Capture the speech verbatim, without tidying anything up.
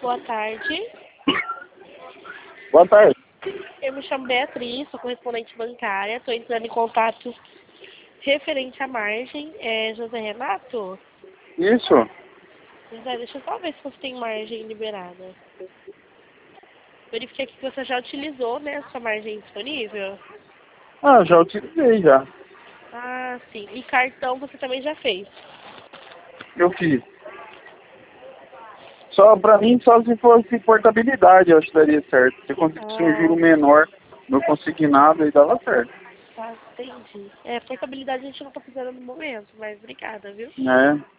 Boa tarde. Boa tarde. Eu me chamo Beatriz, sou correspondente bancária. Estou entrando em contato referente à margem. É José Renato? Isso? José, deixa eu só ver se você tem margem liberada. Verifiquei aqui que você já utilizou, né, a sua margem disponível. Ah, já utilizei já. Ah, sim. E cartão você também já fez? Eu fiz. Só pra mim, só se fosse portabilidade, eu acho que daria certo. Se eu conseguisse um juro Ah, menor no consignado, aí dava certo. tá, entendi. É, portabilidade a gente não tá fazendo no momento, mas obrigada, viu? Né?